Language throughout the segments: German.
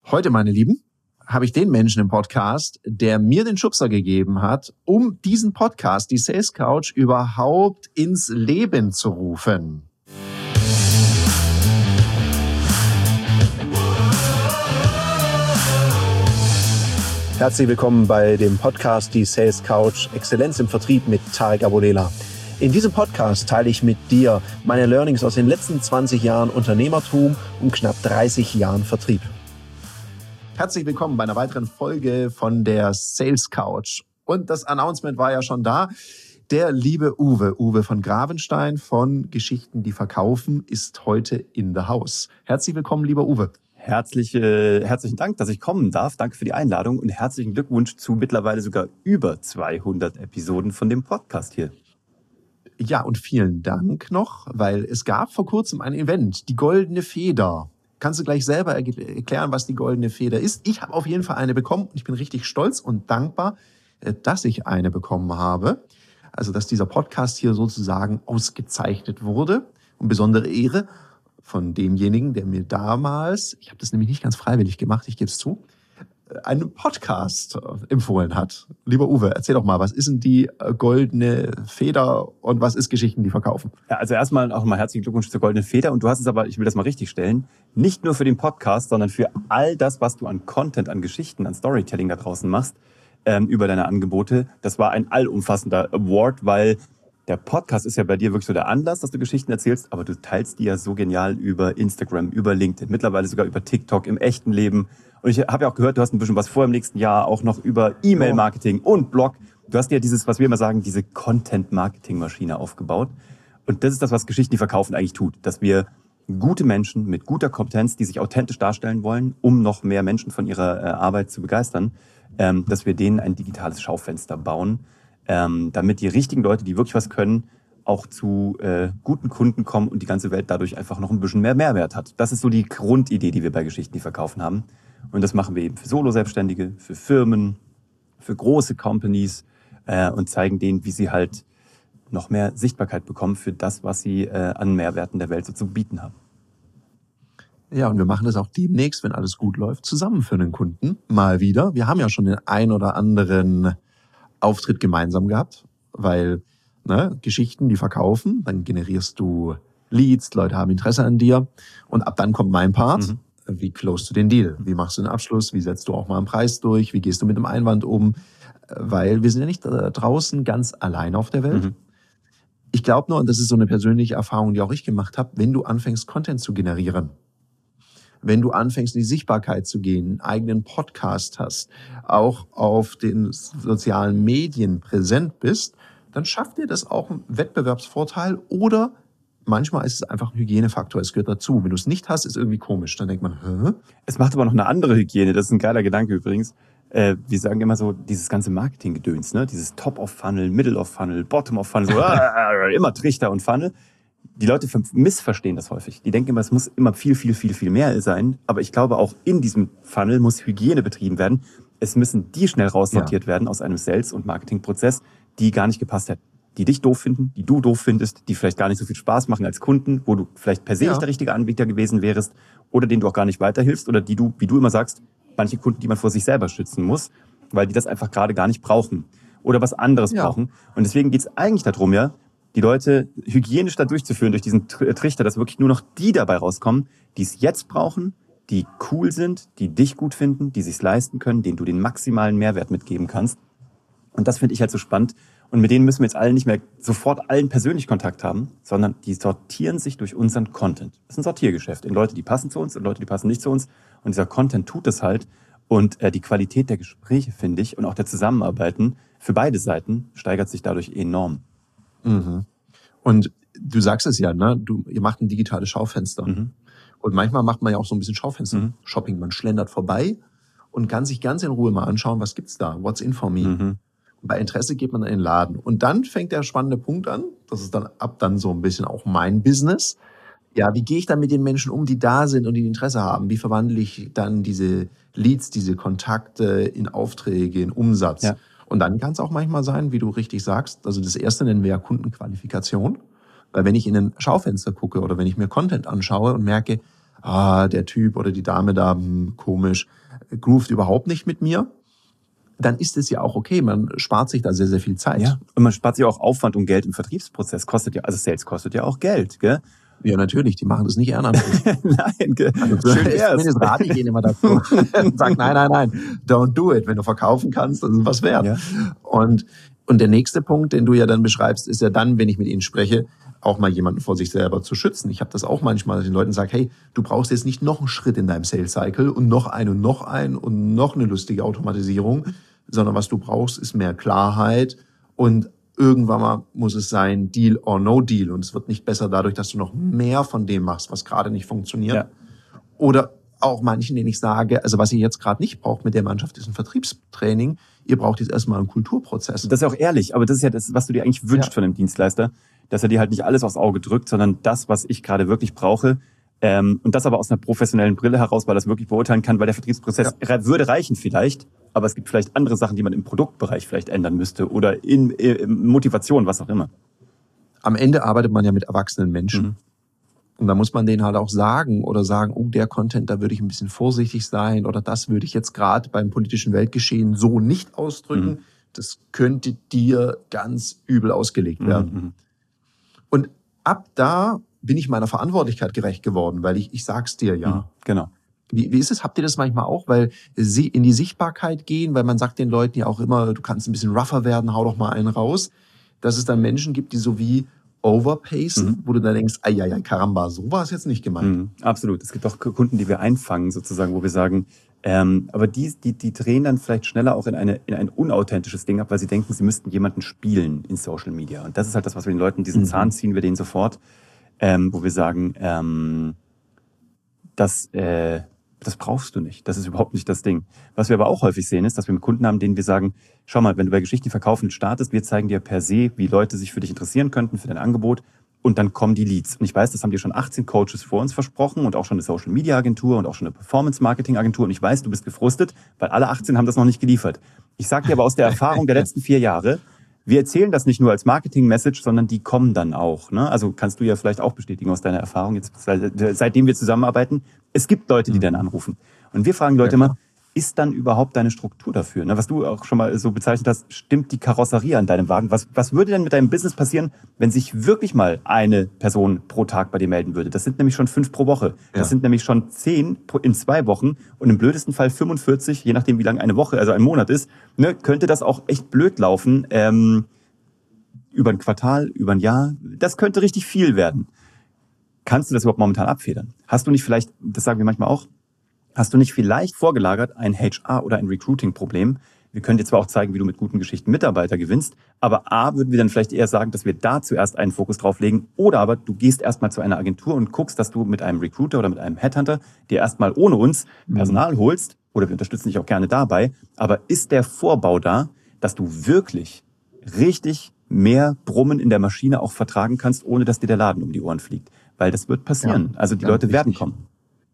Heute, meine Lieben, habe ich den Menschen im Podcast, der mir den Schubser gegeben hat, um diesen Podcast, die Sales Couch, überhaupt ins Leben zu rufen. Herzlich willkommen bei dem Podcast Die Sales Couch, Exzellenz im Vertrieb mit Tarek Abodela. In diesem Podcast teile ich mit dir meine Learnings aus den letzten 20 Jahren Unternehmertum und knapp 30 Jahren Vertrieb. Herzlich willkommen bei einer weiteren Folge von der Sales Couch. Und das Announcement war ja schon da. Der liebe Uwe von Gravenstein von Geschichten, die verkaufen, ist heute in the house. Herzlich willkommen, lieber Uwe. Herzlichen Dank, dass ich kommen darf. Danke für die Einladung und herzlichen Glückwunsch zu mittlerweile sogar über 200 Episoden von dem Podcast hier. Ja, und vielen Dank noch, weil es gab vor kurzem ein Event, die Goldene Feder. Kannst du gleich selber erklären, was die Goldene Feder ist? Ich habe auf jeden Fall eine bekommen und ich bin richtig stolz und dankbar, dass ich eine bekommen habe. Also, dass dieser Podcast hier sozusagen ausgezeichnet wurde. Und besondere Ehre von demjenigen, der mir damals, ich habe das nämlich nicht ganz freiwillig gemacht, ich gebe es zu, einen Podcast empfohlen hat. Lieber Uwe, erzähl doch mal, was ist denn die Goldene Feder und was ist Geschichten, die verkaufen? Ja, also erstmal auch mal herzlichen Glückwunsch zur Goldenen Feder. Und du hast es aber, ich will das mal richtig stellen, nicht nur für den Podcast, sondern für all das, was du an Content, an Geschichten, an Storytelling da draußen machst, über deine Angebote. Das war ein allumfassender Award, weil der Podcast ist ja bei dir wirklich so der Anlass, dass du Geschichten erzählst, aber du teilst die ja so genial über Instagram, über LinkedIn, mittlerweile sogar über TikTok im echten Leben. Und ich habe ja auch gehört, du hast ein bisschen was vor im nächsten Jahr, auch noch über E-Mail-Marketing und Blog. Du hast ja dieses, was wir immer sagen, diese Content-Marketing-Maschine aufgebaut. Und das ist das, was Geschichten, die verkaufen, eigentlich tut. Dass wir gute Menschen mit guter Kompetenz, die sich authentisch darstellen wollen, um noch mehr Menschen von ihrer Arbeit zu begeistern, dass wir denen ein digitales Schaufenster bauen, damit die richtigen Leute, die wirklich was können, auch zu guten Kunden kommen und die ganze Welt dadurch einfach noch ein bisschen mehr Mehrwert hat. Das ist so die Grundidee, die wir bei Geschichten, die verkaufen haben. Und das machen wir eben für Solo-Selbstständige, für Firmen, für große Companies und zeigen denen, wie sie halt noch mehr Sichtbarkeit bekommen für das, was sie an Mehrwerten der Welt so zu bieten haben. Ja, und wir machen das auch demnächst, wenn alles gut läuft, zusammen für einen Kunden. Mal wieder. Wir haben ja schon den ein oder anderen Auftritt gemeinsam gehabt, weil Geschichten, die verkaufen, dann generierst du Leads, Leute haben Interesse an dir und ab dann kommt mein Part. Mhm. Wie close du den Deal? Wie machst du den Abschluss? Wie setzt du auch mal einen Preis durch? Wie gehst du mit dem Einwand um? Weil wir sind ja nicht draußen ganz allein auf der Welt. Mhm. Ich glaube nur, und das ist so eine persönliche Erfahrung, die auch ich gemacht habe, wenn du anfängst, Content zu generieren, wenn du anfängst, in die Sichtbarkeit zu gehen, einen eigenen Podcast hast, auch auf den sozialen Medien präsent bist, dann schafft dir das auch einen Wettbewerbsvorteil oder manchmal ist es einfach ein Hygienefaktor, es gehört dazu. Wenn du es nicht hast, ist irgendwie komisch. Dann denkt man, hä? Es macht aber noch eine andere Hygiene, das ist ein geiler Gedanke übrigens. Wir sagen immer so, dieses ganze Marketinggedöns, ne? Dieses Top of Funnel, Middle of Funnel, Bottom of Funnel, so, immer Trichter und Funnel. Die Leute missverstehen das häufig. Die denken immer, es muss immer viel mehr sein. Aber ich glaube, auch in diesem Funnel muss Hygiene betrieben werden. Es müssen die schnell raussortiert werden aus einem Sales- und Marketingprozess, die gar nicht gepasst hätten. Die dich doof finden, die du doof findest, die vielleicht gar nicht so viel Spaß machen als Kunden, wo du vielleicht per se nicht der richtige Anbieter gewesen wärst oder denen du auch gar nicht weiterhilfst oder die du, wie du immer sagst, manche Kunden, die man vor sich selber schützen muss, weil die das einfach gerade gar nicht brauchen oder was anderes brauchen. Und deswegen geht's eigentlich darum, die Leute hygienisch da durchzuführen durch diesen Trichter, dass wirklich nur noch die dabei rauskommen, die es jetzt brauchen, die cool sind, die dich gut finden, die sich's leisten können, denen du den maximalen Mehrwert mitgeben kannst. Und das finde ich halt so spannend. Und mit denen müssen wir jetzt alle nicht mehr sofort allen persönlich Kontakt haben, sondern die sortieren sich durch unseren Content. Das ist ein Sortiergeschäft in Leute, die passen zu uns und Leute, die passen nicht zu uns. Und dieser Content tut es halt. Und die Qualität der Gespräche, finde ich, und auch der Zusammenarbeiten für beide Seiten steigert sich dadurch enorm. Mhm. Und du sagst es ja, ne? Ihr macht ein digitales Schaufenster. Mhm. Und manchmal macht man ja auch so ein bisschen Schaufenster-Shopping. Man schlendert vorbei und kann sich ganz in Ruhe mal anschauen, was gibt's da? What's in for me? Mhm. Bei Interesse geht man in den Laden. Und dann fängt der spannende Punkt an. Das ist dann so ein bisschen auch mein Business. Ja, wie gehe ich dann mit den Menschen um, die da sind und die Interesse haben? Wie verwandle ich dann diese Leads, diese Kontakte in Aufträge, in Umsatz? Ja. Und dann kann es auch manchmal sein, wie du richtig sagst, also das erste nennen wir ja Kundenqualifikation. Weil wenn ich in ein Schaufenster gucke oder wenn ich mir Content anschaue und merke, der Typ oder die Dame da, komisch, groovt überhaupt nicht mit mir, dann ist es ja auch okay. Man spart sich da sehr, sehr viel Zeit. Ja, und man spart sich auch Aufwand und Geld im Vertriebsprozess. Also Sales kostet ja auch Geld, gell? Ja, natürlich, die machen das nicht ehrenamtlich. Nein, gell? Also zumindest rate ich ihnen immer dazu. Sag, nein, don't do it. Wenn du verkaufen kannst, dann ist was wert. Ja. Und der nächste Punkt, den du ja dann beschreibst, ist ja dann, wenn ich mit ihnen spreche, auch mal jemanden vor sich selber zu schützen. Ich habe das auch manchmal, dass ich den Leuten sage, hey, du brauchst jetzt nicht noch einen Schritt in deinem Sales-Cycle und noch einen und noch einen und noch eine lustige Automatisierung, sondern was du brauchst, ist mehr Klarheit und irgendwann mal muss es sein, Deal or no Deal. Und es wird nicht besser dadurch, dass du noch mehr von dem machst, was gerade nicht funktioniert. Ja. Oder auch manchen, denen ich sage, also was ihr jetzt gerade nicht braucht mit der Mannschaft, ist ein Vertriebstraining. Ihr braucht jetzt erstmal einen Kulturprozess. Das ist ja auch ehrlich, aber das ist ja das, was du dir eigentlich wünschst von einem Dienstleister, dass er dir halt nicht alles aufs Auge drückt, sondern das, was ich gerade wirklich brauche. Und das aber aus einer professionellen Brille heraus, weil er das wirklich beurteilen kann, weil der Vertriebsprozess würde reichen vielleicht, aber es gibt vielleicht andere Sachen, die man im Produktbereich vielleicht ändern müsste oder in Motivation, was auch immer. Am Ende arbeitet man ja mit erwachsenen Menschen. Und da muss man denen halt auch sagen, oh, der Content, da würde ich ein bisschen vorsichtig sein oder das würde ich jetzt gerade beim politischen Weltgeschehen so nicht ausdrücken. Das könnte dir ganz übel ausgelegt werden. Und ab da bin ich meiner Verantwortlichkeit gerecht geworden, weil ich sag's dir ja. Genau. Wie ist es? Habt ihr das manchmal auch? Weil sie in die Sichtbarkeit gehen, weil man sagt den Leuten ja auch immer, du kannst ein bisschen rougher werden, hau doch mal einen raus. Dass es dann Menschen gibt, die so wie overpacen, wo du dann denkst, Karamba, so war es jetzt nicht gemeint. Absolut. Es gibt auch Kunden, die wir einfangen sozusagen, wo wir sagen, aber die drehen dann vielleicht schneller auch in ein unauthentisches Ding ab, weil sie denken, sie müssten jemanden spielen in Social Media. Und das ist halt das, was wir den Leuten, diesen Zahn ziehen wir denen sofort, wo wir sagen, das brauchst du nicht. Das ist überhaupt nicht das Ding. Was wir aber auch häufig sehen, ist, dass wir mit Kunden haben, denen wir sagen, schau mal, wenn du bei Geschichten verkaufen startest, wir zeigen dir per se, wie Leute sich für dich interessieren könnten, für dein Angebot. Und dann kommen die Leads. Und ich weiß, das haben dir schon 18 Coaches vor uns versprochen und auch schon eine Social-Media-Agentur und auch schon eine Performance-Marketing-Agentur. Und ich weiß, du bist gefrustet, weil alle 18 haben das noch nicht geliefert. Ich sage dir aber aus der Erfahrung der letzten 4 Jahre, wir erzählen das nicht nur als Marketing-Message, sondern die kommen dann auch. Ne? Also kannst du ja vielleicht auch bestätigen aus deiner Erfahrung, jetzt seitdem wir zusammenarbeiten. Es gibt Leute, die dann anrufen. Und wir fragen Leute immer, ist dann überhaupt deine Struktur dafür? Ne? Was du auch schon mal so bezeichnet hast, stimmt die Karosserie an deinem Wagen? Was würde denn mit deinem Business passieren, wenn sich wirklich mal eine Person pro Tag bei dir melden würde? Das sind nämlich schon 5 pro Woche. Das sind nämlich schon 10 in 2 Wochen und im blödesten Fall 45, je nachdem wie lang eine Woche, also ein Monat ist, ne, könnte das auch echt blöd laufen. Über ein Quartal, über ein Jahr. Das könnte richtig viel werden. Kannst du das überhaupt momentan abfedern? Hast du nicht vielleicht, das sagen wir manchmal auch, hast du nicht vielleicht vorgelagert ein HR- oder ein Recruiting-Problem? Wir können dir zwar auch zeigen, wie du mit guten Geschichten Mitarbeiter gewinnst, aber A, würden wir dann vielleicht eher sagen, dass wir da zuerst einen Fokus drauf legen, oder aber du gehst erstmal zu einer Agentur und guckst, dass du mit einem Recruiter oder mit einem Headhunter dir erstmal ohne uns Personal holst, oder wir unterstützen dich auch gerne dabei, aber ist der Vorbau da, dass du wirklich richtig mehr Brummen in der Maschine auch vertragen kannst, ohne dass dir der Laden um die Ohren fliegt? Weil das wird passieren. Ja, also die Leute werden kommen.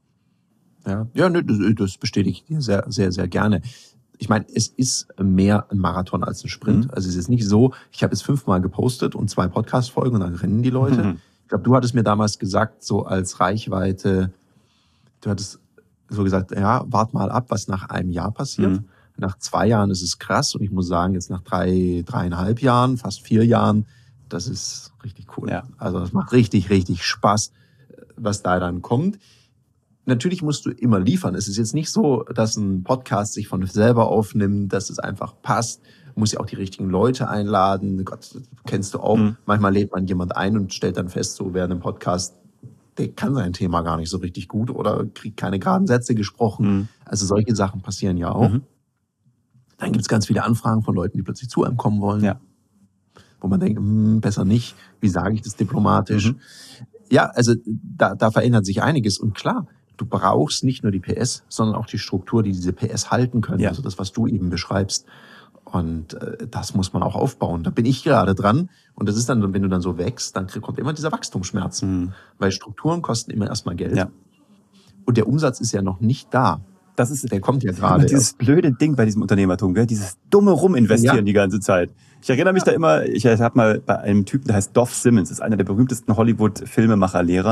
Ja, das bestätige ich dir sehr, sehr, sehr gerne. Ich meine, es ist mehr ein Marathon als ein Sprint. Also es ist nicht so, ich habe jetzt 5-mal gepostet und 2 Podcast-Folgen und dann rennen die Leute. Ich glaube, du hattest mir damals gesagt, so als Reichweite, du hattest so gesagt, ja, wart mal ab, was nach einem Jahr passiert. Nach 2 Jahren ist es krass und ich muss sagen, jetzt nach 3,5 Jahren, fast 4 Jahren, das ist richtig cool. Ja. Also das macht richtig, richtig Spaß, was da dann kommt. Natürlich musst du immer liefern. Es ist jetzt nicht so, dass ein Podcast sich von selber aufnimmt, dass es einfach passt. Du musst ja auch die richtigen Leute einladen. Gott, kennst du auch. Manchmal lädt man jemand ein und stellt dann fest, so während einem Podcast, der kann sein Thema gar nicht so richtig gut oder kriegt keine geraden Sätze gesprochen. Also solche Sachen passieren ja auch. Dann gibt es ganz viele Anfragen von Leuten, die plötzlich zu einem kommen wollen. Ja. Wo man denkt, besser nicht. Wie sage ich das diplomatisch? Ja, also da verändert sich einiges. Und klar, du brauchst nicht nur die PS, sondern auch die Struktur, die diese PS halten können. Ja. Also das, was du eben beschreibst. Und das muss man auch aufbauen. Da bin ich gerade dran. Und das ist dann, wenn du dann so wächst, dann kommt immer dieser Wachstumsschmerz. Weil Strukturen kosten immer erstmal Geld. Ja. Und der Umsatz ist ja noch nicht da. Der kommt ja gerade. Dieses blöde Ding bei diesem Unternehmertum, gell? Dieses dumme Ruminvestieren die ganze Zeit. Ich erinnere mich da immer, ich habe mal bei einem Typen, der heißt Dov Simmons, ist einer der berühmtesten Hollywood-Filmemacher-Lehrer,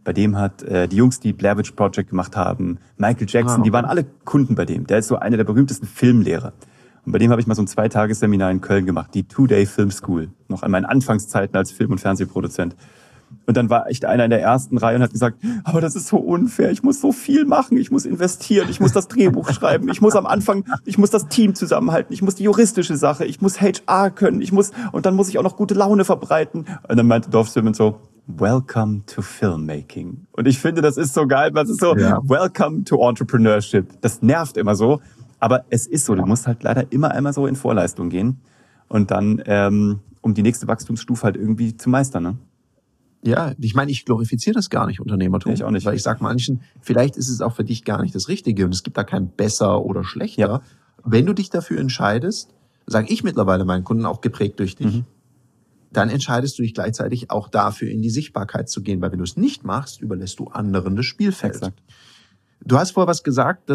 Bei dem hat die Jungs, die Blair Witch Project gemacht haben, Michael Jackson, die waren alle Kunden bei dem. Der ist so einer der berühmtesten Filmlehrer. Und bei dem habe ich mal so ein 2-Tages-Seminar in Köln gemacht, die Two-Day Film School, noch an meinen Anfangszeiten als Film- und Fernsehproduzent. Und dann war echt einer in der ersten Reihe und hat gesagt, aber das ist so unfair, ich muss so viel machen, ich muss investieren, ich muss das Drehbuch schreiben, ich muss am Anfang, ich muss das Team zusammenhalten, ich muss die juristische Sache, ich muss HR können, und dann muss ich auch noch gute Laune verbreiten. Und dann meinte Dov Simens so, welcome to filmmaking. Und ich finde, das ist so geil, weil es ist so, welcome to entrepreneurship. Das nervt immer so, aber es ist so, du musst halt leider immer einmal so in Vorleistung gehen und dann, um die nächste Wachstumsstufe halt irgendwie zu meistern, ne? Ja, ich meine, ich glorifiziere das gar nicht, Unternehmertum. Ich auch nicht. Weil ich sage manchen, vielleicht ist es auch für dich gar nicht das Richtige und es gibt da kein besser oder schlechter. Ja. Wenn du dich dafür entscheidest, sage ich mittlerweile meinen Kunden, auch geprägt durch dich, dann entscheidest du dich gleichzeitig auch dafür, in die Sichtbarkeit zu gehen. Weil wenn du es nicht machst, überlässt du anderen das Spielfeld. Exakt. Du hast vorher was gesagt,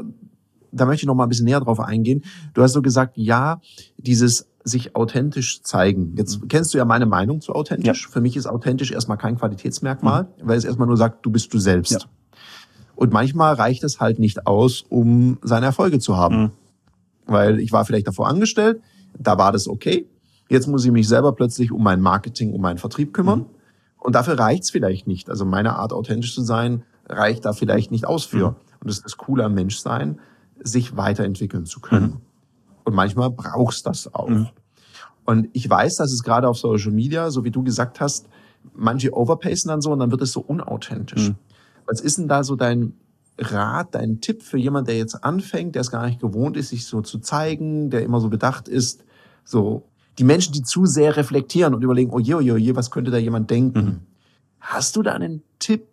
da möchte ich noch mal ein bisschen näher drauf eingehen. Du hast so gesagt, ja, dieses sich authentisch zeigen. Jetzt kennst du ja meine Meinung zu authentisch. Ja. Für mich ist authentisch erstmal kein Qualitätsmerkmal, weil es erstmal nur sagt, du bist du selbst. Ja. Und manchmal reicht es halt nicht aus, um seine Erfolge zu haben. Weil ich war vielleicht davor angestellt, da war das okay. Jetzt muss ich mich selber plötzlich um mein Marketing, um meinen Vertrieb kümmern. Und dafür reicht's vielleicht nicht. Also meine Art, authentisch zu sein, reicht da vielleicht nicht aus für. Und das ist das Coole am Menschsein, sich weiterentwickeln zu können. Und manchmal brauchst das auch. Und ich weiß, dass es gerade auf Social Media, so wie du gesagt hast, manche overpacen dann so und dann wird es so unauthentisch. Was ist denn da so dein Rat, dein Tipp für jemanden, der jetzt anfängt, der es gar nicht gewohnt ist, sich so zu zeigen, der immer so bedacht ist, so die Menschen, die zu sehr reflektieren und überlegen, oh je, was könnte da jemand denken? Hast du da einen Tipp?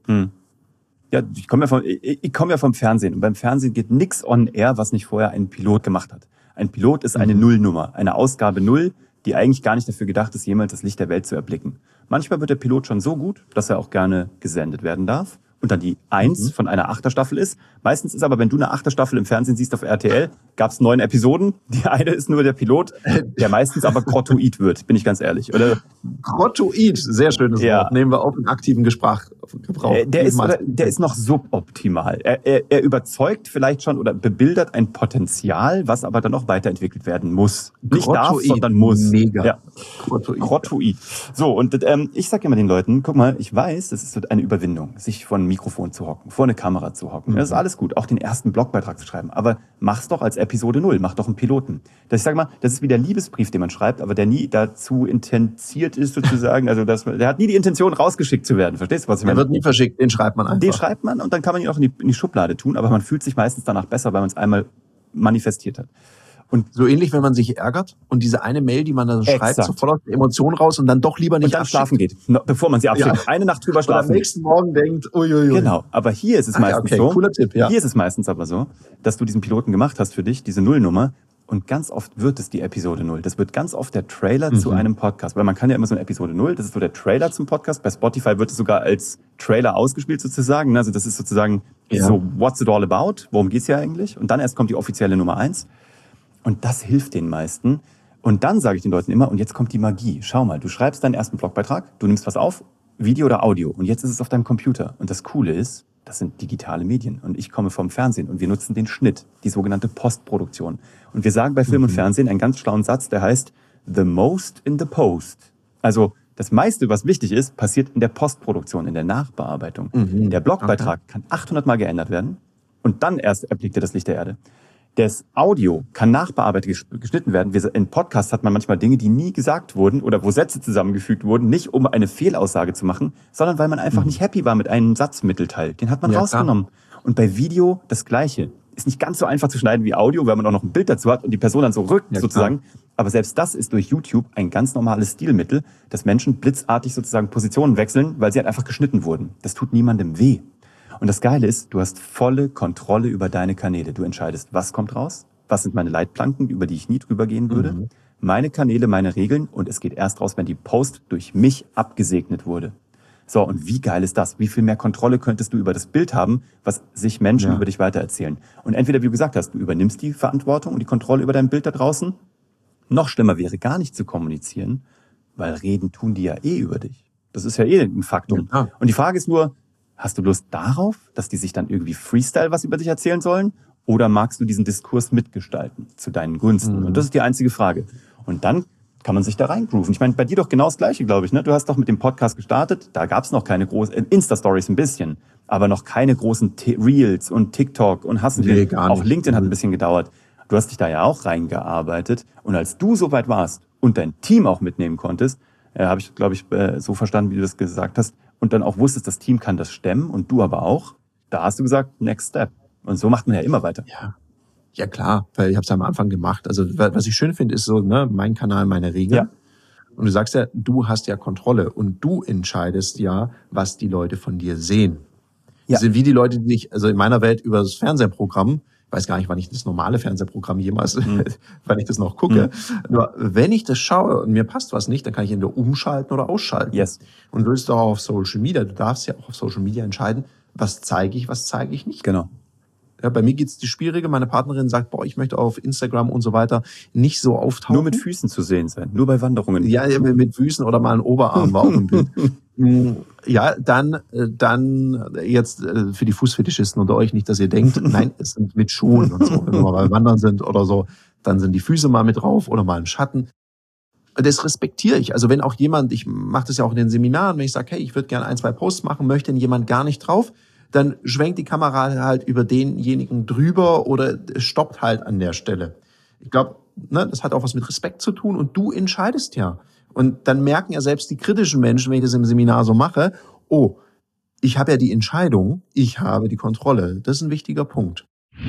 Ja, ich komme ja vom Fernsehen. Und beim Fernsehen geht nix on air, was nicht vorher ein Pilot gemacht hat. Ein Pilot ist eine Nullnummer, eine Ausgabe 0, die eigentlich gar nicht dafür gedacht ist, jemals das Licht der Welt zu erblicken. Manchmal wird der Pilot schon so gut, dass er auch gerne gesendet werden darf. Und dann die 1 von einer Achterstaffel ist. Meistens ist aber, wenn du eine Achterstaffel im Fernsehen siehst auf RTL, gab es 9 Episoden. Die eine ist nur der Pilot, der meistens aber grottoid wird, bin ich ganz ehrlich. Oder? Grottoid, sehr schönes Wort. Nehmen wir auch in aktiven Gebrauch. Der ist noch suboptimal. Er überzeugt vielleicht schon oder bebildert ein Potenzial, was aber dann noch weiterentwickelt werden muss. Nicht darf, sondern muss. Mega. Ja. Grottoid. So, und ich sage immer den Leuten, guck mal, ich weiß, es ist eine Überwindung, sich vor ein Mikrofon zu hocken, vor eine Kamera zu hocken. Das ist alles gut, auch den ersten Blogbeitrag zu schreiben. Aber mach's doch als Episode 0, mach doch einen Piloten. Ich sag mal, das ist wie der Liebesbrief, den man schreibt, aber der nie dazu intensiert ist sozusagen. Also der hat nie die Intention, rausgeschickt zu werden. Verstehst du, was ich meine? Der wird nie verschickt, den schreibt man einfach. Den schreibt man und dann kann man ihn auch in die Schublade tun, aber man fühlt sich meistens danach besser, weil man es einmal manifestiert hat. Und so ähnlich, wenn man sich ärgert und diese eine Mail, die man da so schreibt, sofort aus der Emotion raus und dann doch lieber nicht und dann schlafen geht, bevor man sie abschickt. Ja. Eine Nacht drüber schlafen. Und am nächsten Morgen denkt, uiuiui. Genau, aber hier ist es meistens so. Cooler Tipp, ja. Hier ist es meistens aber so, dass du diesen Piloten gemacht hast für dich, diese Nullnummer, und ganz oft wird es die Episode 0. Das wird ganz oft der Trailer zu einem Podcast. Weil man kann ja immer so eine Episode 0, das ist so der Trailer zum Podcast. Bei Spotify wird es sogar als Trailer ausgespielt sozusagen. Also das ist sozusagen so, what's it all about? Worum geht's hier eigentlich? Und dann erst kommt die offizielle Nummer 1. Und das hilft den meisten. Und dann sage ich den Leuten immer, und jetzt kommt die Magie. Schau mal, du schreibst deinen ersten Blogbeitrag, du nimmst was auf, Video oder Audio. Und jetzt ist es auf deinem Computer. Und das Coole ist, das sind digitale Medien. Und ich komme vom Fernsehen und wir nutzen den Schnitt, die sogenannte Postproduktion. Und wir sagen bei Film und Fernsehen einen ganz schlauen Satz, der heißt, the most in the post. Also das meiste, was wichtig ist, passiert in der Postproduktion, in der Nachbearbeitung. Der Blogbeitrag kann 800 Mal geändert werden und dann erst erblickt er das Licht der Erde. Das Audio kann nachbearbeitet geschnitten werden. In Podcasts hat man manchmal Dinge, die nie gesagt wurden oder wo Sätze zusammengefügt wurden, nicht um eine Fehlaussage zu machen, sondern weil man einfach nicht happy war mit einem Satzmittelteil. Den hat man rausgenommen. Klar. Und bei Video das Gleiche. Ist nicht ganz so einfach zu schneiden wie Audio, weil man auch noch ein Bild dazu hat und die Person dann so rückt sozusagen. Klar. Aber selbst das ist durch YouTube ein ganz normales Stilmittel, dass Menschen blitzartig sozusagen Positionen wechseln, weil sie halt einfach geschnitten wurden. Das tut niemandem weh. Und das Geile ist, du hast volle Kontrolle über deine Kanäle. Du entscheidest, was kommt raus, was sind meine Leitplanken, über die ich nie drüber gehen würde, meine Kanäle, meine Regeln, und es geht erst raus, wenn die Post durch mich abgesegnet wurde. So, und wie geil ist das? Wie viel mehr Kontrolle könntest du über das Bild haben, was sich Menschen über dich weitererzählen? Und entweder, wie du gesagt hast, du übernimmst die Verantwortung und die Kontrolle über dein Bild da draußen. Noch schlimmer wäre, gar nicht zu kommunizieren, weil reden tun die ja über dich. Das ist ja ein Faktum. Ja. Und die Frage ist nur, Hast du Lust darauf, dass die sich dann irgendwie Freestyle was über dich erzählen sollen? Oder magst du diesen Diskurs mitgestalten zu deinen Gunsten? Und das ist die einzige Frage. Und dann kann man sich da reingrooven. Ich meine, bei dir doch genau das Gleiche, glaube ich. Ne? Du hast doch mit dem Podcast gestartet. Da gab es noch keine großen Insta-Stories ein bisschen, aber noch keine großen Reels und TikTok und hast Nee, gar nicht. auch LinkedIn hat ein bisschen gedauert. Du hast dich da ja auch reingearbeitet. Und als du so weit warst und dein Team auch mitnehmen konntest, habe ich, glaube ich, so verstanden, wie du das gesagt hast, und dann auch wusstest, das Team kann das stemmen und du aber auch, da hast du gesagt, next step. Und so macht man ja immer weiter. Ja klar, weil ich habe es am Anfang gemacht. Also was ich schön finde, ist so, ne, mein Kanal, meine Regeln. Ja. Und du sagst ja, du hast ja Kontrolle und du entscheidest ja, was die Leute von dir sehen. Ja. Das sind wie die Leute, die ich, also in meiner Welt über das Fernsehprogramm, ich weiß gar nicht, wann ich das normale Fernsehprogramm jemals, wann ich das noch gucke. Nur wenn ich das schaue und mir passt was nicht, dann kann ich entweder umschalten oder ausschalten. Yes. Und du bist auch auf Social Media, du darfst ja auch auf Social Media entscheiden, was zeige ich nicht. Genau. Ja, bei mir geht's die Schwierige. Meine Partnerin sagt, ich möchte auf Instagram und so weiter nicht so auftauchen. Nur mit Füßen zu sehen sein, nur bei Wanderungen. Ja, mit Füßen oder mal ein Oberarm war auch im Bild. Ja, dann jetzt für die Fußfetischisten unter euch nicht, dass ihr denkt, nein, es sind mit Schuhen und so. Wenn wir mal wandern sind oder so, dann sind die Füße mal mit drauf oder mal ein Schatten. Das respektiere ich. Also wenn auch jemand, ich mache das ja auch in den Seminaren, wenn ich sage, hey, ich würde gerne 1, 2 Posts machen, möchte denn jemand gar nicht drauf, dann schwenkt die Kamera halt über denjenigen drüber oder stoppt halt an der Stelle. Ich glaube, das hat auch was mit Respekt zu tun und du entscheidest ja. Und dann merken ja selbst die kritischen Menschen, wenn ich das im Seminar so mache, ich habe ja die Entscheidung, ich habe die Kontrolle. Das ist ein wichtiger Punkt.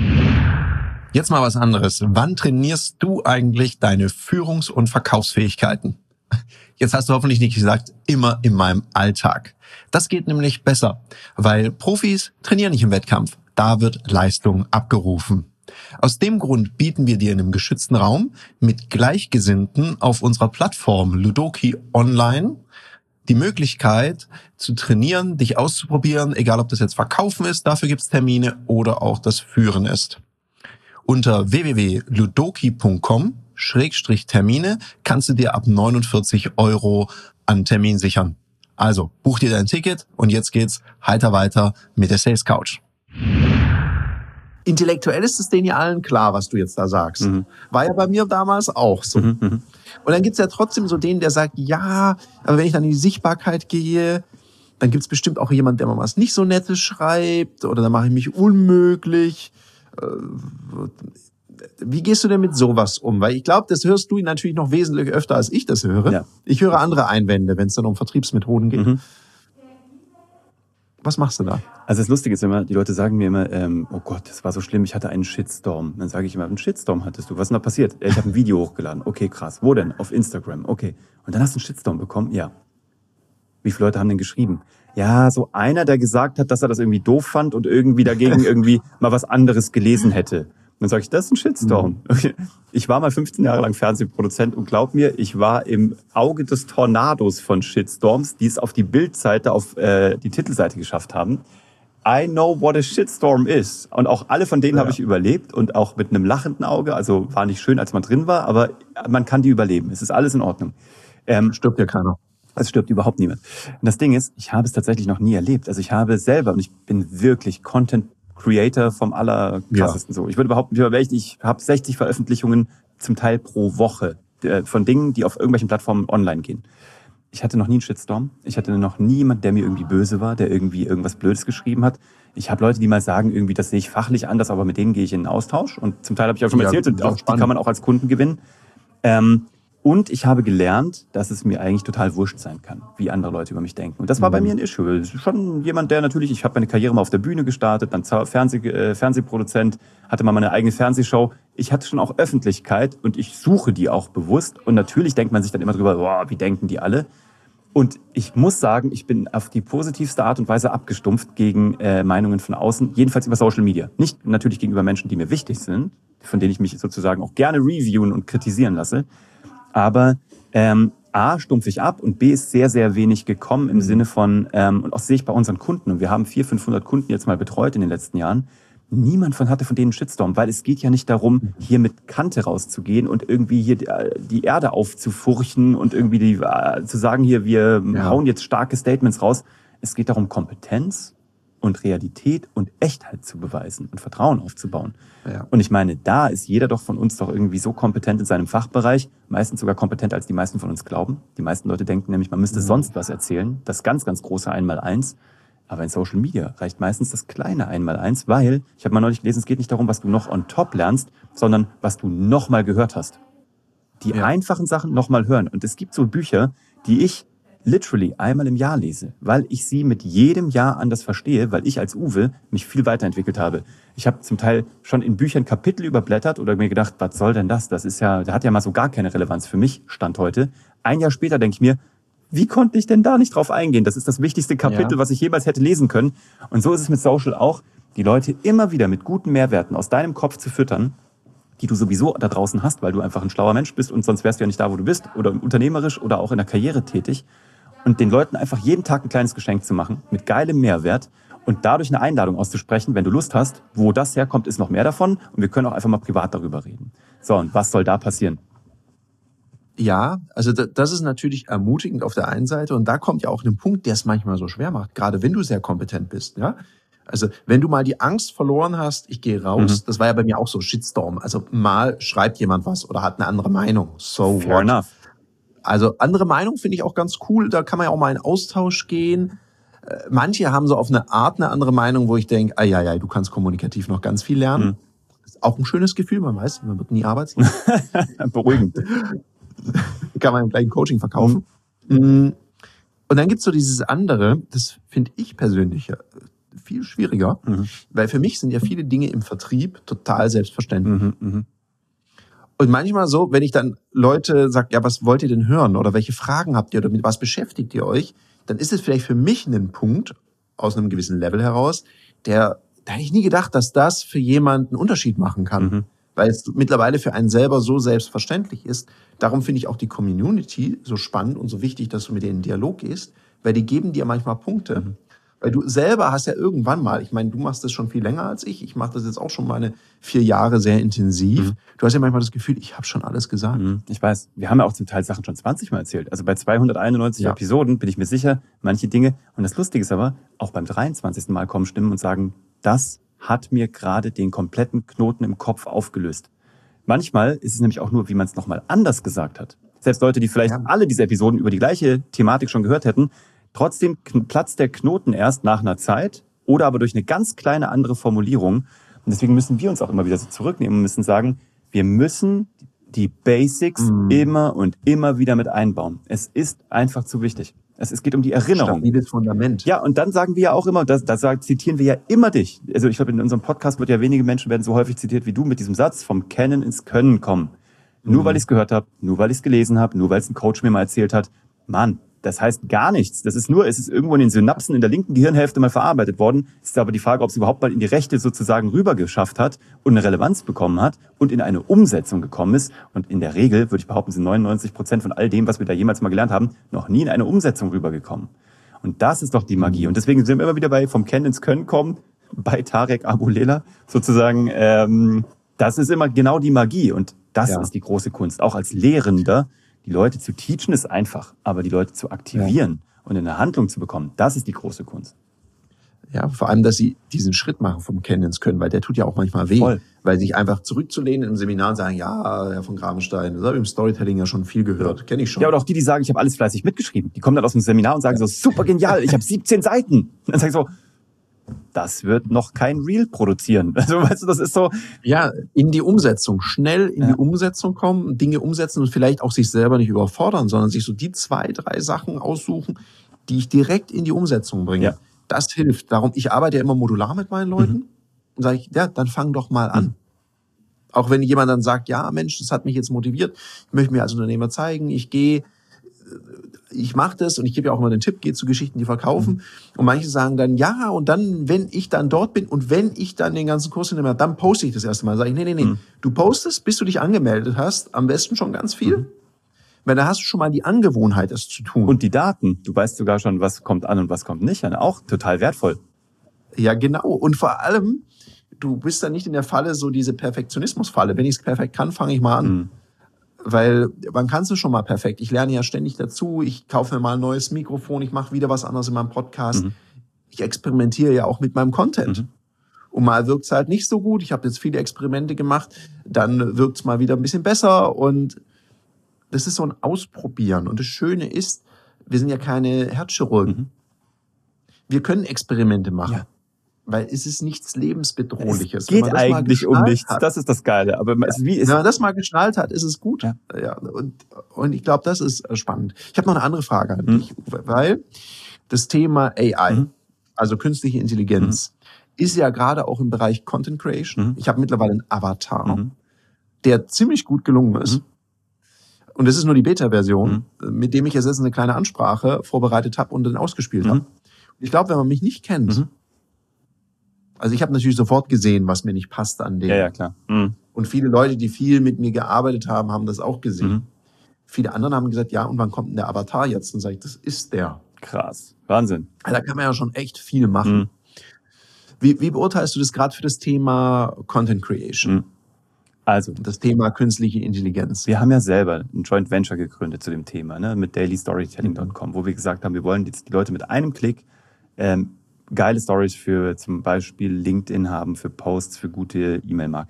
Jetzt mal was anderes. Wann trainierst du eigentlich deine Führungs- und Verkaufsfähigkeiten? Jetzt hast du hoffentlich nicht gesagt, immer in meinem Alltag. Das geht nämlich besser, weil Profis trainieren nicht im Wettkampf. Da wird Leistung abgerufen. Aus dem Grund bieten wir dir in einem geschützten Raum mit Gleichgesinnten auf unserer Plattform Ludoki Online die Möglichkeit zu trainieren, dich auszuprobieren, egal ob das jetzt Verkaufen ist, dafür gibt's Termine, oder auch das Führen ist. Unter www.ludoki.com/Termine kannst du dir ab 49 € an Termin sichern. Also, buch dir dein Ticket und jetzt geht's heiter weiter mit der Sales Couch. Intellektuell ist es denen ja allen klar, was du jetzt da sagst. War ja bei mir damals auch so. Und dann gibt's ja trotzdem so den, der sagt, ja, aber wenn ich dann in die Sichtbarkeit gehe, dann gibt's bestimmt auch jemand, der mal was nicht so Nettes schreibt oder dann mache ich mich unmöglich. Wie gehst du denn mit sowas um? Weil ich glaube, das hörst du natürlich noch wesentlich öfter, als ich das höre. Ja. Ich höre andere Einwände, wenn es dann um Vertriebsmethoden geht. Was machst du da? Also das Lustige ist immer, die Leute sagen mir immer, oh Gott, das war so schlimm, ich hatte einen Shitstorm. Dann sage ich immer, einen Shitstorm hattest du, was ist denn da passiert? Ich habe ein Video hochgeladen. Okay, krass. Wo denn? Auf Instagram. Okay. Und dann hast du einen Shitstorm bekommen? Ja. Wie viele Leute haben denn geschrieben? Ja, so einer, der gesagt hat, dass er das irgendwie doof fand und irgendwie dagegen irgendwie mal was anderes gelesen hätte. Dann sage ich, das ist ein Shitstorm. Okay. Ich war mal 15 Jahre lang Fernsehproduzent und glaub mir, ich war im Auge des Tornados von Shitstorms, die es auf die Bildseite, auf die Titelseite geschafft haben. I know what a Shitstorm is. Und auch alle von denen habe ich überlebt und auch mit einem lachenden Auge. Also war nicht schön, als man drin war, aber man kann die überleben. Es ist alles in Ordnung. Stirbt ja keiner. Es stirbt überhaupt niemand. Und das Ding ist, ich habe es tatsächlich noch nie erlebt. Also ich habe selber, und ich bin wirklich Content Creator vom allerkrassesten so. Ich würde behaupten, ich habe 60 Veröffentlichungen zum Teil pro Woche von Dingen, die auf irgendwelchen Plattformen online gehen. Ich hatte noch nie einen Shitstorm. Ich hatte noch nie jemand, der mir irgendwie böse war, der irgendwie irgendwas Blödes geschrieben hat. Ich habe Leute, die mal sagen, irgendwie, das sehe ich fachlich anders, aber mit denen gehe ich in den Austausch. Und zum Teil habe ich auch schon erzählt, und auch, die kann man auch als Kunden gewinnen. Und ich habe gelernt, dass es mir eigentlich total wurscht sein kann, wie andere Leute über mich denken. Und das war bei mir ein Issue. Schon jemand, der natürlich, ich habe meine Karriere mal auf der Bühne gestartet, dann Fernsehproduzent, hatte mal meine eigene Fernsehshow. Ich hatte schon auch Öffentlichkeit und ich suche die auch bewusst. Und natürlich denkt man sich dann immer drüber, boah, wie denken die alle? Und ich muss sagen, ich bin auf die positivste Art und Weise abgestumpft gegen Meinungen von außen, jedenfalls über Social Media. Nicht natürlich gegenüber Menschen, die mir wichtig sind, von denen ich mich sozusagen auch gerne reviewen und kritisieren lasse. Aber A, stumpf ich ab und B, ist sehr, sehr wenig gekommen im Sinne von, und auch sehe ich bei unseren Kunden, und wir haben 400, 500 Kunden jetzt mal betreut in den letzten Jahren, niemand hatte von denen einen Shitstorm, weil es geht ja nicht darum, hier mit Kante rauszugehen und irgendwie hier die Erde aufzufurchen und irgendwie zu sagen, hier, wir hauen jetzt starke Statements raus. Es geht darum, Kompetenz und Realität und Echtheit zu beweisen und Vertrauen aufzubauen. Ja. Und ich meine, da ist jeder doch von uns doch irgendwie so kompetent in seinem Fachbereich, meistens sogar kompetenter, als die meisten von uns glauben. Die meisten Leute denken nämlich, man müsste sonst was erzählen, das ganz, ganz große Einmaleins. Aber in Social Media reicht meistens das kleine Einmaleins, weil, ich habe mal neulich gelesen, es geht nicht darum, was du noch on top lernst, sondern was du nochmal gehört hast. Die einfachen Sachen nochmal hören. Und es gibt so Bücher, die ich literally einmal im Jahr lese, weil ich sie mit jedem Jahr anders verstehe, weil ich als Uwe mich viel weiterentwickelt habe. Ich habe zum Teil schon in Büchern Kapitel überblättert oder mir gedacht, was soll denn das? Das hat ja mal so gar keine Relevanz für mich, Stand heute. Ein Jahr später denke ich mir, wie konnte ich denn da nicht drauf eingehen? Das ist das wichtigste Kapitel, was ich jemals hätte lesen können. Und so ist es mit Social auch, die Leute immer wieder mit guten Mehrwerten aus deinem Kopf zu füttern, die du sowieso da draußen hast, weil du einfach ein schlauer Mensch bist und sonst wärst du ja nicht da, wo du bist oder unternehmerisch oder auch in der Karriere tätig. Und den Leuten einfach jeden Tag ein kleines Geschenk zu machen, mit geilem Mehrwert und dadurch eine Einladung auszusprechen, wenn du Lust hast, wo das herkommt, ist noch mehr davon und wir können auch einfach mal privat darüber reden. So, und was soll da passieren? Ja, also das ist natürlich ermutigend auf der einen Seite und da kommt ja auch ein Punkt, der es manchmal so schwer macht, gerade wenn du sehr kompetent bist, ja. Also wenn du mal die Angst verloren hast, ich gehe raus, das war ja bei mir auch so Shitstorm, also mal schreibt jemand was oder hat eine andere Meinung, so Fair enough. Also andere Meinung finde ich auch ganz cool, da kann man ja auch mal in Austausch gehen. Manche haben so auf eine Art eine andere Meinung, wo ich denke, du kannst kommunikativ noch ganz viel lernen. Ist auch ein schönes Gefühl, man weiß, man wird nie arbeitslos. Beruhigend. Kann man gleich ein Coaching verkaufen. Und dann gibt's so dieses andere, das finde ich persönlich viel schwieriger, weil für mich sind ja viele Dinge im Vertrieb total selbstverständlich. Und manchmal so, wenn ich dann Leute sage, ja, was wollt ihr denn hören oder welche Fragen habt ihr oder mit was beschäftigt ihr euch, dann ist es vielleicht für mich ein Punkt aus einem gewissen Level heraus, da hätte ich nie gedacht, dass das für jemanden einen Unterschied machen kann, weil es mittlerweile für einen selber so selbstverständlich ist. Darum finde ich auch die Community so spannend und so wichtig, dass du mit denen in Dialog gehst, weil die geben dir manchmal Punkte. Weil du selber hast ja irgendwann mal, ich meine, du machst das schon viel länger als ich mache das jetzt auch schon meine 4 Jahre sehr intensiv. Du hast ja manchmal das Gefühl, ich habe schon alles gesagt. Ich weiß, wir haben ja auch zum Teil Sachen schon 20 Mal erzählt. Also bei 291 Episoden bin ich mir sicher, manche Dinge, und das Lustige ist aber, auch beim 23. Mal kommen Stimmen und sagen, das hat mir gerade den kompletten Knoten im Kopf aufgelöst. Manchmal ist es nämlich auch nur, wie man es nochmal anders gesagt hat. Selbst Leute, die vielleicht alle diese Episoden über die gleiche Thematik schon gehört hätten, trotzdem platzt der Knoten erst nach einer Zeit oder aber durch eine ganz kleine andere Formulierung. Und deswegen müssen wir uns auch immer wieder so zurücknehmen und müssen sagen, wir müssen die Basics immer und immer wieder mit einbauen. Es ist einfach zu wichtig. Es geht um die Erinnerung. Stabiles Fundament. Ja, und dann sagen wir ja auch immer, zitieren wir ja immer dich. Also ich glaube, in unserem Podcast wird ja wenige Menschen werden so häufig zitiert wie du mit diesem Satz, vom Kennen ins Können kommen. Nur weil ich es gehört habe, nur weil ich es gelesen habe, nur weil es ein Coach mir mal erzählt hat. Mann, das heißt gar nichts. Es ist irgendwo in den Synapsen in der linken Gehirnhälfte mal verarbeitet worden. Es ist aber die Frage, ob es überhaupt mal in die rechte sozusagen rüber geschafft hat und eine Relevanz bekommen hat und in eine Umsetzung gekommen ist. Und in der Regel, würde ich behaupten, sind 99% von all dem, was wir da jemals mal gelernt haben, noch nie in eine Umsetzung rübergekommen. Und das ist doch die Magie. Und deswegen sind wir immer wieder bei vom Kennen ins Können kommen, bei Tarek Abulela sozusagen. Das ist immer genau die Magie. Und das ist die große Kunst. Auch als Lehrender, die Leute zu teachen ist einfach, aber die Leute zu aktivieren und in eine Handlung zu bekommen, das ist die große Kunst. Ja, vor allem, dass sie diesen Schritt machen vom Kennen ins Können, weil der tut ja auch manchmal weh. Voll. Weil sich einfach zurückzulehnen im Seminar und sagen, ja, Herr von Grabenstein, das habe ich im Storytelling ja schon viel gehört, kenne ich schon. Ja, oder auch die sagen, ich habe alles fleißig mitgeschrieben. Die kommen dann aus dem Seminar und sagen so, super genial, ich habe 17 Seiten. Und dann sage ich so, das wird noch kein Reel produzieren. Also, weißt du, das ist so. Ja, in die Umsetzung. Schnell in die Umsetzung kommen, Dinge umsetzen und vielleicht auch sich selber nicht überfordern, sondern sich so die 2, 3 Sachen aussuchen, die ich direkt in die Umsetzung bringe. Ja. Das hilft. Darum, ich arbeite ja immer modular mit meinen Leuten und sage ich, ja, dann fang doch mal an. Auch wenn jemand dann sagt, ja, Mensch, das hat mich jetzt motiviert, ich möchte mir als Unternehmer zeigen, ich mache das und ich gebe ja auch immer den Tipp, geh zu Geschichten, die verkaufen. Und manche sagen dann, ja, und dann, wenn ich dann dort bin und wenn ich dann den ganzen Kurs nehme, dann poste ich das erste Mal. Sage ich, nee. Du postest, bis du dich angemeldet hast, am besten schon ganz viel. Weil da hast du schon mal die Angewohnheit, das zu tun. Und die Daten. Du weißt sogar schon, was kommt an und was kommt nicht an. Auch total wertvoll. Ja, genau. Und vor allem, du bist dann nicht in der Falle, so diese Perfektionismus-Falle. Wenn ich es perfekt kann, fange ich mal an. Weil man kann es schon mal perfekt. Ich lerne ja ständig dazu. Ich kaufe mir mal ein neues Mikrofon. Ich mache wieder was anderes in meinem Podcast. ich experimentiere ja auch mit meinem Content. Und mal wirkt's halt nicht so gut. Ich habe jetzt viele Experimente gemacht, dann wirkt's mal wieder ein bisschen besser. Und das ist so ein Ausprobieren. Und das Schöne ist, wir sind ja keine Herzchirurgen. Wir können Experimente machen. Ja. Weil es ist nichts Lebensbedrohliches. Es geht eigentlich um nichts. Das ist das Geile. Aber wenn man das mal geschnallt hat, ist es gut. Ja. Und ich glaube, das ist spannend. Ich habe noch eine andere Frage an dich, weil das Thema AI, also künstliche Intelligenz, ist ja gerade auch im Bereich Content Creation. Ich habe mittlerweile einen Avatar, der ziemlich gut gelungen ist. Und das ist nur die Beta-Version, mit dem ich jetzt eine kleine Ansprache vorbereitet habe und dann ausgespielt habe. Ich glaube, wenn man mich nicht kennt, also ich habe natürlich sofort gesehen, was mir nicht passt an dem. Ja, klar. Und viele Leute, die viel mit mir gearbeitet haben, haben das auch gesehen. Viele anderen haben gesagt, ja, und wann kommt denn der Avatar jetzt? Und sage ich, das ist der. Krass. Wahnsinn. Also da kann man ja schon echt viel machen. Wie beurteilst du das gerade für das Thema Content Creation? Also, das Thema künstliche Intelligenz. Wir haben ja selber ein Joint Venture gegründet zu dem Thema, ne, mit dailystorytelling.com, wo wir gesagt haben, wir wollen jetzt die Leute mit einem Klick geile Stories für zum Beispiel LinkedIn haben, für Posts, für gute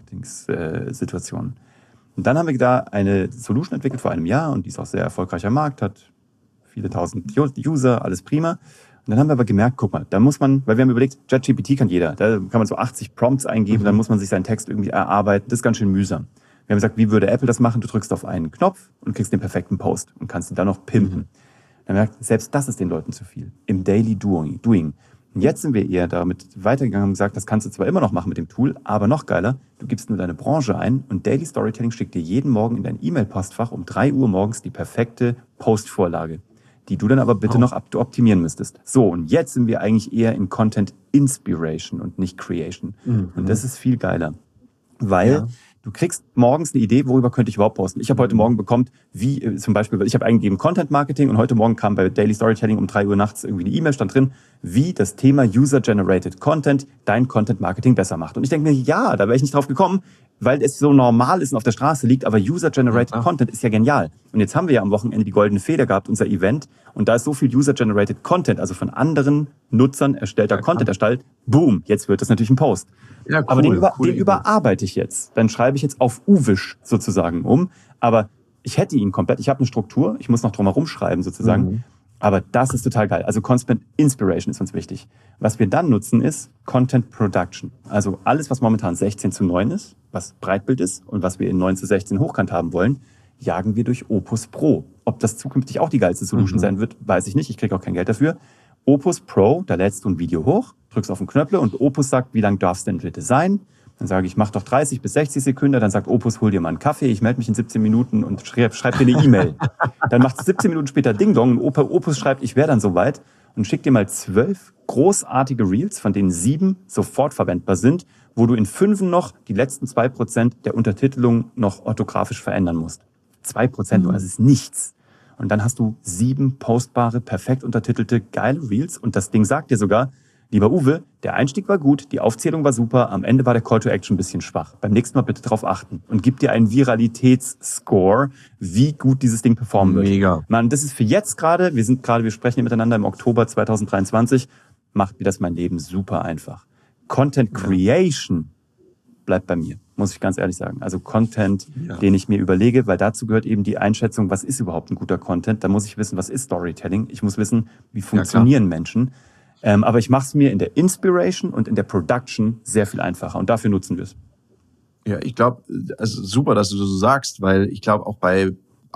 E-Mail-Marketing-Situationen. Und dann haben wir da eine Solution entwickelt vor einem Jahr und die ist auch sehr erfolgreich am Markt, hat viele tausend User, alles prima. Und dann haben wir aber gemerkt, guck mal, da muss man, weil wir haben überlegt, ChatGPT kann jeder, da kann man so 80 Prompts eingeben, dann muss man sich seinen Text irgendwie erarbeiten, das ist ganz schön mühsam. Wir haben gesagt, wie würde Apple das machen? Du drückst auf einen Knopf und kriegst den perfekten Post und kannst ihn dann noch pimpen. Dann haben wir gesagt, selbst das ist den Leuten zu viel, im Daily Doing. Und jetzt sind wir eher damit weitergegangen und gesagt, das kannst du zwar immer noch machen mit dem Tool, aber noch geiler, du gibst nur deine Branche ein und Daily Storytelling schickt dir jeden Morgen in dein E-Mail-Postfach um 3 Uhr morgens die perfekte Postvorlage, die du dann aber bitte noch optimieren müsstest. So, und jetzt sind wir eigentlich eher in Content Inspiration und nicht Creation. Und das ist viel geiler, weil du kriegst morgens eine Idee, worüber könnte ich überhaupt posten. Ich habe heute Morgen bekommen, wie zum Beispiel, ich habe eingegeben Content Marketing und heute Morgen kam bei Daily Storytelling um 3 Uhr nachts irgendwie eine E-Mail, stand drin, wie das Thema User-Generated Content dein Content Marketing besser macht. Und ich denke mir, ja, da wäre ich nicht drauf gekommen, weil es so normal ist und auf der Straße liegt, aber User-Generated Content ist ja genial. Und jetzt haben wir ja am Wochenende die Goldene Feder gehabt, unser Event, und da ist so viel User-Generated Content, also von anderen Nutzern erstellter Content erstellt, boom, jetzt wird das natürlich ein Post. Ja, cool, aber den überarbeite ich jetzt. Dann schreibe ich jetzt auf Uwisch sozusagen um. Aber ich hätte ihn komplett, ich habe eine Struktur, ich muss noch drum herum schreiben sozusagen. Aber das ist total geil. Also Constant Inspiration ist uns wichtig. Was wir dann nutzen ist Content Production. Also alles, was momentan 16:9 ist, was Breitbild ist und was wir in 9:16 hochkant haben wollen, jagen wir durch Opus Pro. Ob das zukünftig auch die geilste Solution sein wird, weiß ich nicht. Ich kriege auch kein Geld dafür. Opus Pro, da lädst du ein Video hoch, drückst auf den Knöpfle und Opus sagt, wie lang darf es denn bitte sein? Dann sage ich, mach doch 30 bis 60 Sekunden. Dann sagt Opus, hol dir mal einen Kaffee. Ich melde mich in 17 Minuten und schreib dir eine E-Mail. Dann macht es 17 Minuten später Ding-Dong und Opus schreibt, ich wäre dann soweit und schickt dir mal 12 großartige Reels, von denen 7 sofort verwendbar sind, wo du in 5 noch die letzten 2% der Untertitelung noch orthografisch verändern musst. 2%, das ist nichts. Und dann hast du 7 postbare, perfekt untertitelte, geile Reels und das Ding sagt dir sogar, lieber Uwe, der Einstieg war gut, die Aufzählung war super, am Ende war der Call to Action ein bisschen schwach. Beim nächsten Mal bitte drauf achten und gib dir einen Viralitätsscore, wie gut dieses Ding performen wird. Mega. Mann, das ist für jetzt gerade, wir sprechen hier miteinander im Oktober 2023, macht mir das mein Leben super einfach. Content Creation bleibt bei mir, muss ich ganz ehrlich sagen. Also Content, den ich mir überlege, weil dazu gehört eben die Einschätzung, was ist überhaupt ein guter Content? Da muss ich wissen, was ist Storytelling? Ich muss wissen, wie funktionieren Menschen? Aber ich mache es mir in der Inspiration und in der Production sehr viel einfacher. Und dafür nutzen wir es. Ja, ich glaube, also super, dass du das so sagst, weil ich glaube auch bei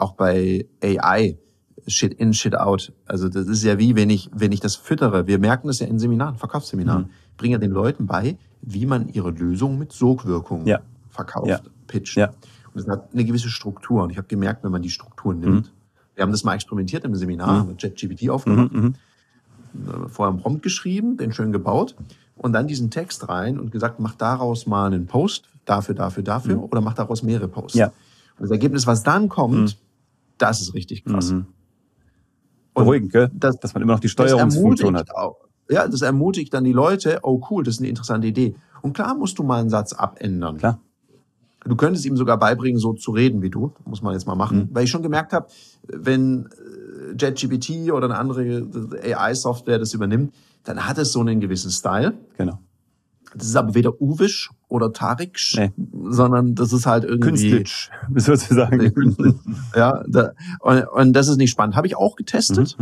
AI, Shit in, Shit out. Also das ist ja wie, wenn ich das füttere. Wir merken das ja in Seminaren, Verkaufsseminaren. Bringen ja den Leuten bei, wie man ihre Lösung mit Sogwirkung verkauft, pitcht. Ja. Und das hat eine gewisse Struktur. Und ich habe gemerkt, wenn man die Struktur nimmt, wir haben das mal experimentiert im Seminar, mit ChatGPT aufgemacht, vorher einen Prompt geschrieben, den schön gebaut und dann diesen Text rein und gesagt, mach daraus mal einen Post, dafür, oder mach daraus mehrere Posts. Ja. Und das Ergebnis, was dann kommt, das ist richtig krass. Beruhigend, gell? Dass man immer noch die Steuerungsfunktion hat. Ja, das ermutigt dann die Leute, oh cool, das ist eine interessante Idee. Und klar musst du mal einen Satz abändern. Klar. Du könntest ihm sogar beibringen, so zu reden wie du. Muss man jetzt mal machen. Weil ich schon gemerkt habe, wenn ChatGPT oder eine andere AI-Software das übernimmt, dann hat es so einen gewissen Style. Genau. Das ist aber weder Uwisch oder Tariksch, sondern das ist halt irgendwie... Künstlich, sozusagen. Ja, und das ist nicht spannend. Habe ich auch getestet.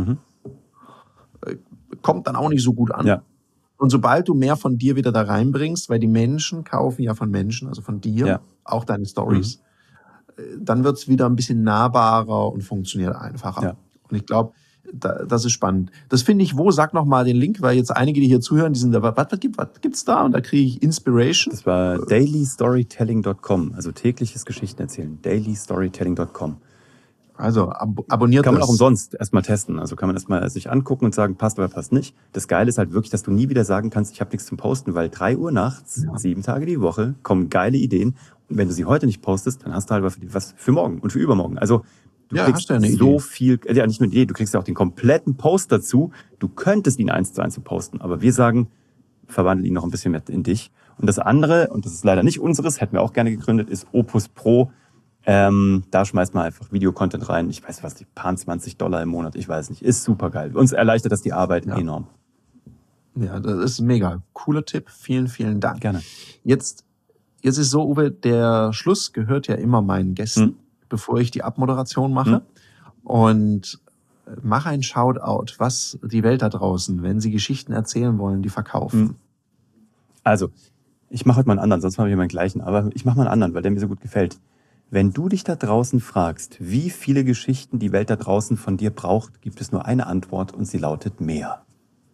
Kommt dann auch nicht so gut an. Ja. Und sobald du mehr von dir wieder da reinbringst, weil die Menschen kaufen ja von Menschen, also von dir, auch deine Stories, dann wird's wieder ein bisschen nahbarer und funktioniert einfacher. Ja. Und ich glaube, das ist spannend. Das finde ich, sag noch mal den Link, weil jetzt einige, die hier zuhören, die sind da, was gibt's da? Und da kriege ich Inspiration. Das war dailystorytelling.com, also tägliches Geschichten erzählen, dailystorytelling.com. Also abonniert kann man das. auch umsonst erstmal testen. Also kann man erstmal sich angucken und sagen, passt oder passt nicht. Das Geile ist halt wirklich, dass du nie wieder sagen kannst, ich habe nichts zum Posten, weil 3 Uhr nachts, 7 Tage die Woche, kommen geile Ideen. Und wenn du sie heute nicht postest, dann hast du halt was für morgen und für übermorgen. Also du kriegst so viel, nicht nur eine Idee, du kriegst ja auch den kompletten Post dazu. Du könntest ihn 1:1 posten, aber wir sagen, verwandle ihn noch ein bisschen mehr in dich. Und das andere, und das ist leider nicht unseres, hätten wir auch gerne gegründet, ist Opus Pro. Da schmeißt man einfach Videocontent rein. Ich weiß was, die paar $20 im Monat, ich weiß nicht. Ist super geil. Uns erleichtert das die Arbeit enorm. Ja, das ist mega. Cooler Tipp. Vielen, vielen Dank. Gerne. Jetzt ist so, Uwe, der Schluss gehört ja immer meinen Gästen, bevor ich die Abmoderation mache. Und mache ein Shoutout, was die Welt da draußen, wenn sie Geschichten erzählen wollen, die verkaufen. Also, ich mache heute mal einen anderen, sonst mache ich immer den gleichen. Aber ich mache mal einen anderen, weil der mir so gut gefällt. Wenn du dich da draußen fragst, wie viele Geschichten die Welt da draußen von dir braucht, gibt es nur eine Antwort und sie lautet mehr.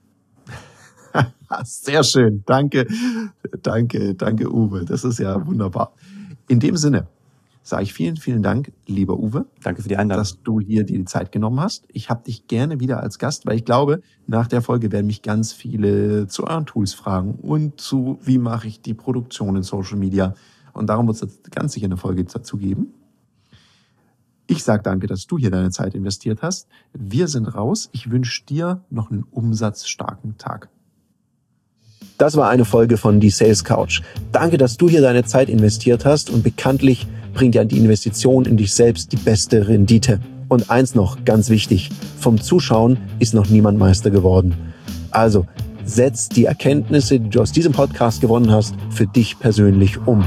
Sehr schön. Danke, Uwe. Das ist ja wunderbar. In dem Sinne sage ich vielen, vielen Dank, lieber Uwe. Danke für die Einladung. Dass du hier dir die Zeit genommen hast. Ich habe dich gerne wieder als Gast, weil ich glaube, nach der Folge werden mich ganz viele zu euren Tools fragen und zu, wie mache ich die Produktion in Social Media. Und darum wird es ganz sicher eine Folge dazu geben. Ich sage danke, dass du hier deine Zeit investiert hast. Wir sind raus. Ich wünsche dir noch einen umsatzstarken Tag. Das war eine Folge von Die Sales Couch. Danke, dass du hier deine Zeit investiert hast und bekanntlich bringt ja die Investition in dich selbst die beste Rendite. Und eins noch, ganz wichtig, vom Zuschauen ist noch niemand Meister geworden. Also, setz die Erkenntnisse, die du aus diesem Podcast gewonnen hast, für dich persönlich um.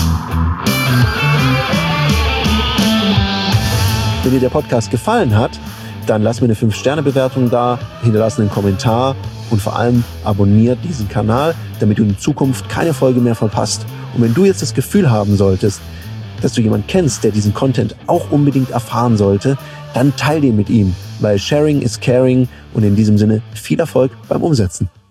Wenn dir der Podcast gefallen hat, dann lass mir eine 5-Sterne-Bewertung da, hinterlass einen Kommentar und vor allem abonniert diesen Kanal, damit du in Zukunft keine Folge mehr verpasst. Und wenn du jetzt das Gefühl haben solltest, dass du jemanden kennst, der diesen Content auch unbedingt erfahren sollte, dann teil den mit ihm, weil Sharing is Caring und in diesem Sinne viel Erfolg beim Umsetzen.